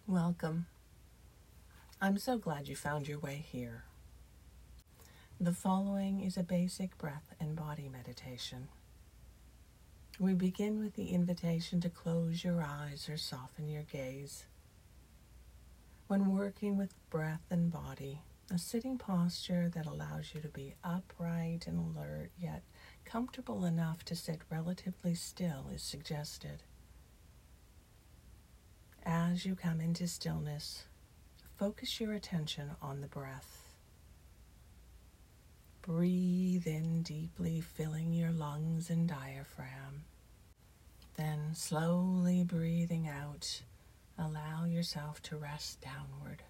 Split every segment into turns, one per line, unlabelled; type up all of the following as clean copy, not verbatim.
Welcome. I'm so glad you found your way here. The following is a basic breath and body meditation. We begin with the invitation to close your eyes or soften your gaze. When working with breath and body, a sitting posture that allows you to be upright and alert, yet comfortable enough to sit relatively still is suggested. As you come into stillness, focus your attention on the breath. Breathe in deeply, filling your lungs and diaphragm. Then slowly breathing out, allow yourself to rest downward.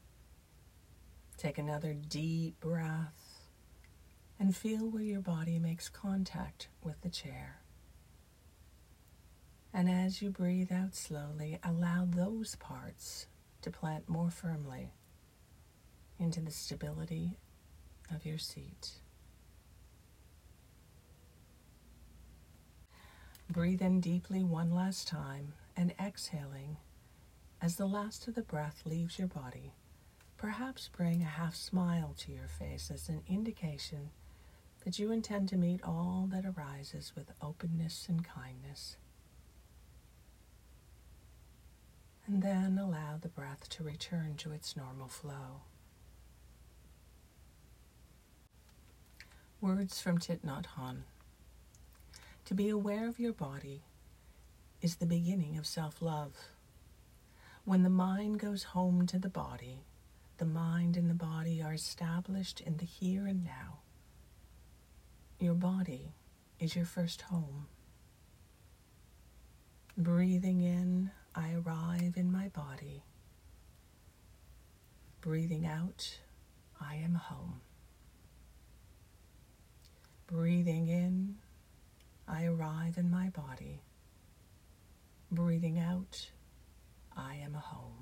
Take another deep breath and feel where your body makes contact with the chair. And as you breathe out slowly, allow those parts to plant more firmly into the stability of your seat. Breathe in deeply one last time and exhaling as the last of the breath leaves your body. Perhaps bring a half smile to your face as an indication that you intend to meet all that arises with openness and kindness. And then allow the breath to return to its normal flow. Words from Thich Nhat Hanh. To be aware of your body is the beginning of self-love. When the mind goes home to the body, the mind and the body are established in the here and now. Your body is your first home. Breathing in, I arrive in my body. Breathing out, I am home. Breathing in, I arrive in my body. Breathing out, I am home.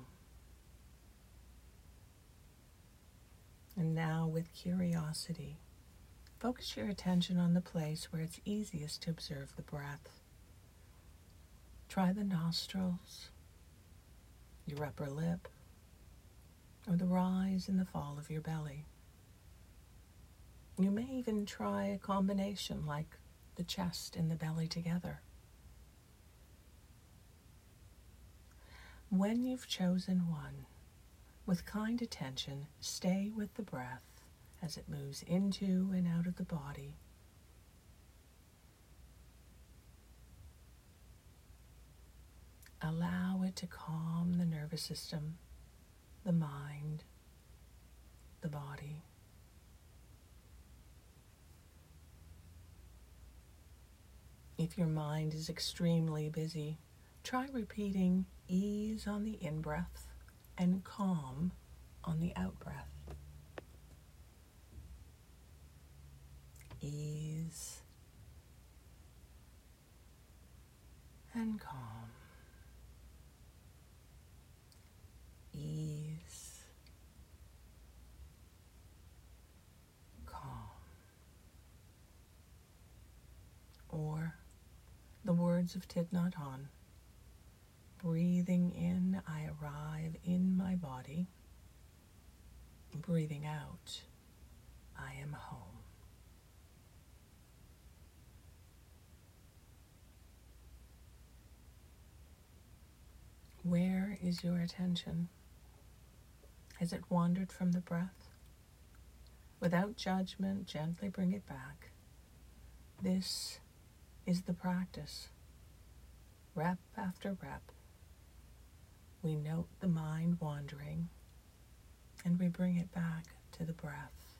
And now, with curiosity, focus your attention on the place where it's easiest to observe the breath. Try the nostrils, your upper lip, or the rise and the fall of your belly. You may even try a combination like the chest and the belly together. When you've chosen one, with kind attention, stay with the breath as it moves into and out of the body. Allow it to calm the nervous system, the mind, the body. If your mind is extremely busy, try repeating ease on the in-breath and calm on the out-breath. Ease and calm. Ease, calm. Or the words of Thich Nhat Hanh. Breathing in, I arrive in my body. Breathing out, I am home. Where is your attention? Has it wandered from the breath? Without judgment, gently bring it back. This is the practice. Rep after rep, we note the mind wandering and we bring it back to the breath.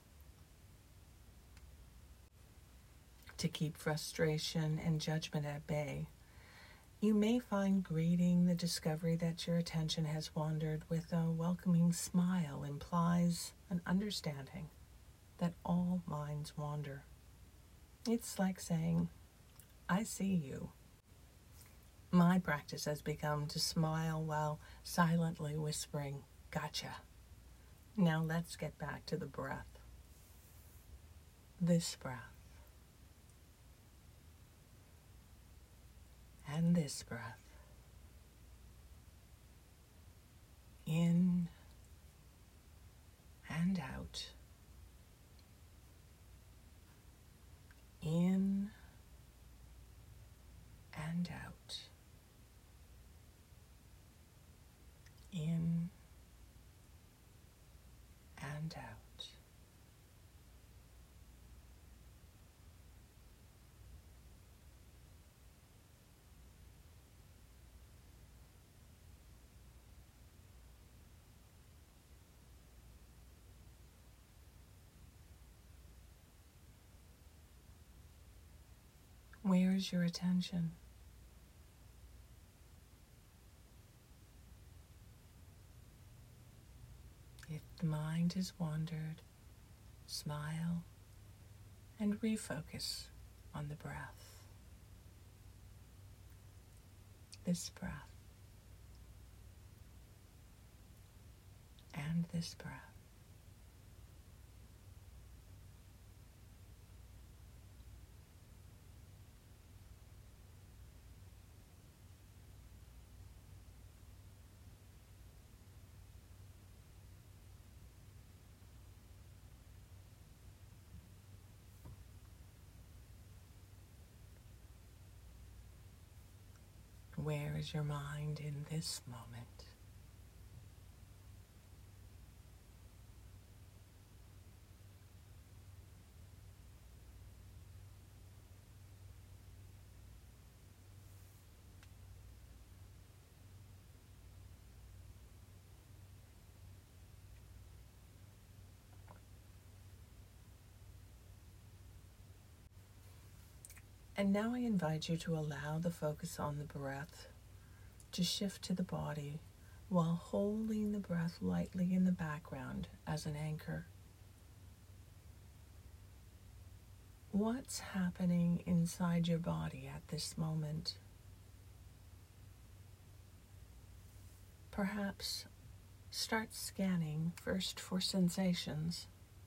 To keep frustration and judgment at bay, you may find greeting the discovery that your attention has wandered with a welcoming smile implies an understanding that all minds wander. It's like saying, I see you. My practice has become to smile while silently whispering, gotcha. Now let's get back to the breath. This breath. And this breath. out. In and out. In and out. Where is your attention? If the mind has wandered, smile and refocus on the breath. This breath and this breath. Where is your mind in this moment? And now I invite you to allow the focus on the breath to shift to the body while holding the breath lightly in the background as an anchor. What's happening inside your body at this moment? Perhaps start scanning first for sensations.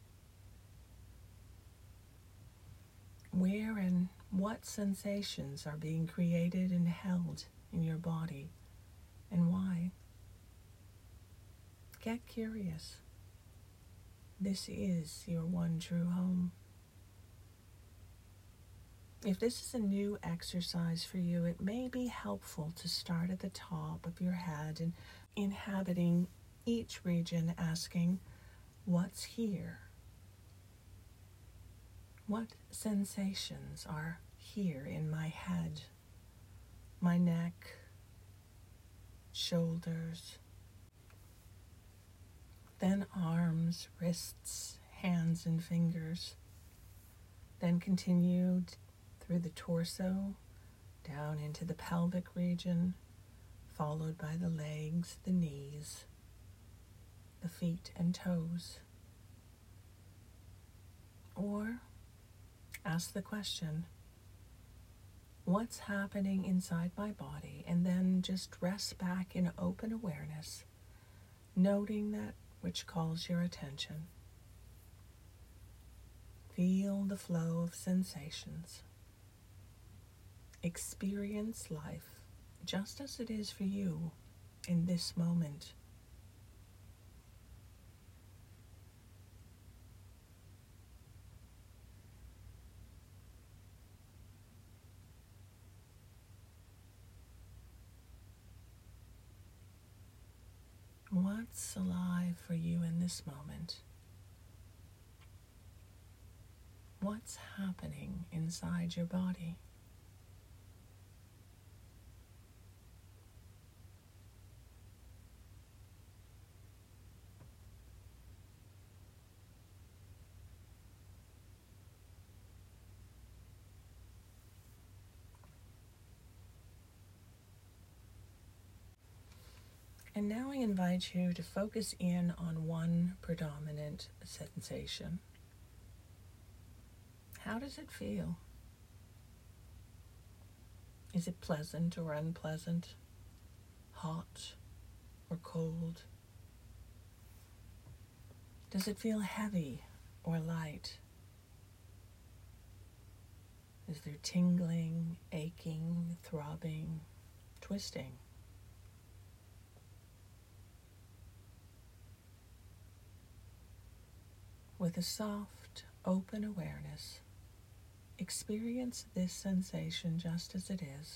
Where and what sensations are being created and held in your body, and why? Get curious. This is your one true home. If this is a new exercise for you, it may be helpful to start at the top of your head and inhabiting each region, asking, what's here? What sensations are here in my head, my neck, shoulders, then arms, wrists, hands, and fingers, then continued through the torso, down into the pelvic region, followed by the legs, the knees, the feet and toes. Or ask the question, what's happening inside my body? And then just rest back in open awareness, noting that which calls your attention. Feel the flow of sensations. Experience life just as it is for you in this moment. What's alive for you in this moment? What's happening inside your body? And now I invite you to focus in on one predominant sensation. How does it feel? Is it pleasant or unpleasant? Hot or cold? Does it feel heavy or light? Is there tingling, aching, throbbing, twisting? With a soft, open awareness, experience this sensation just as it is.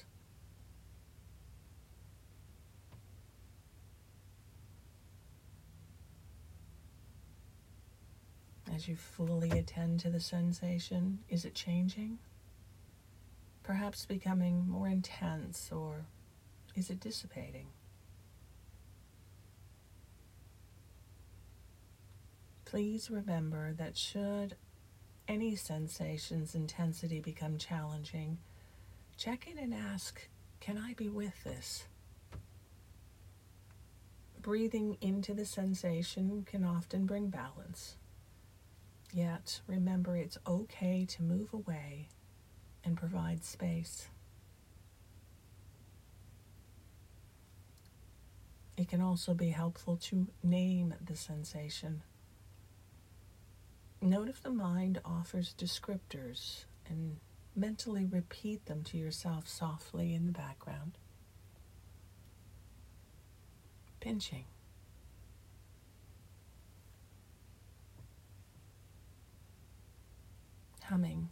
As you fully attend to the sensation, is it changing? Perhaps becoming more intense, or is it dissipating? Please remember that should any sensation's intensity become challenging, check in and ask, can I be with this? Breathing into the sensation can often bring balance. Yet, remember it's okay to move away and provide space. It can also be helpful to name the sensation. Note if the mind offers descriptors and mentally repeat them to yourself softly in the background. Pinching. Humming.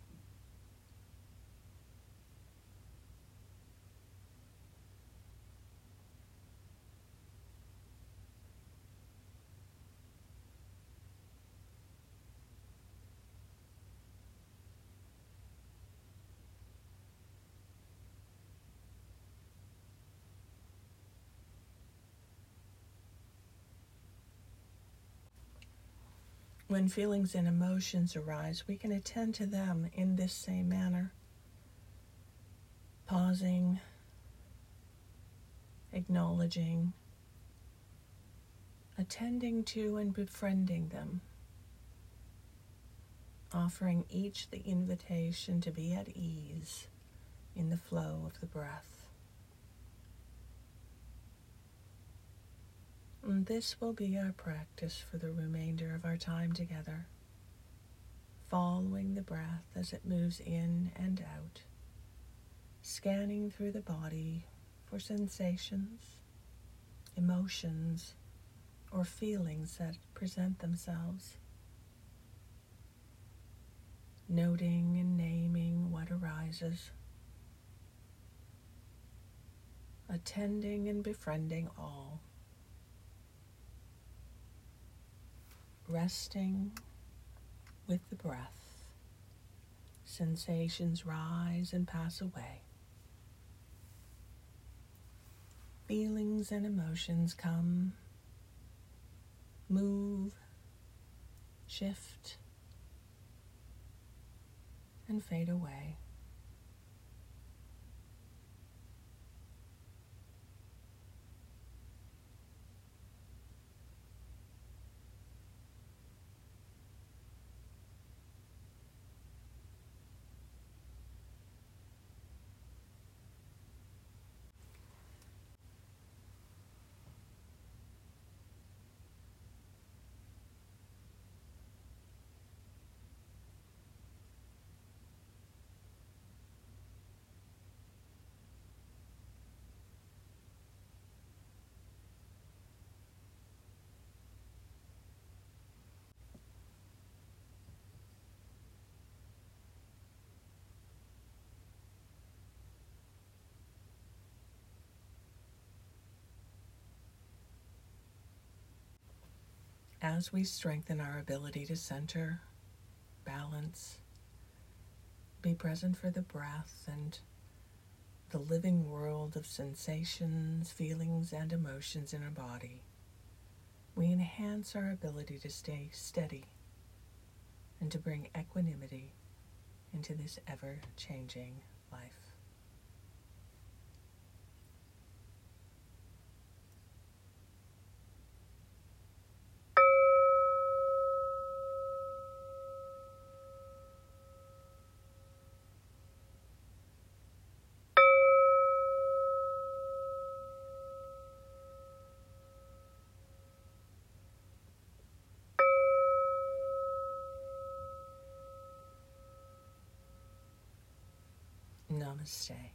When feelings and emotions arise, we can attend to them in this same manner. Pausing, acknowledging, attending to and befriending them, offering each the invitation to be at ease in the flow of the breath. And this will be our practice for the remainder of our time together, following the breath as it moves in and out, scanning through the body for sensations, emotions, or feelings that present themselves, noting and naming what arises, attending and befriending all, resting with the breath. Sensations rise and pass away. Feelings and emotions come, move, shift, and fade away. As we strengthen our ability to center, balance, be present for the breath and the living world of sensations, feelings, and emotions in our body, we enhance our ability to stay steady and to bring equanimity into this ever-changing life. Namaste.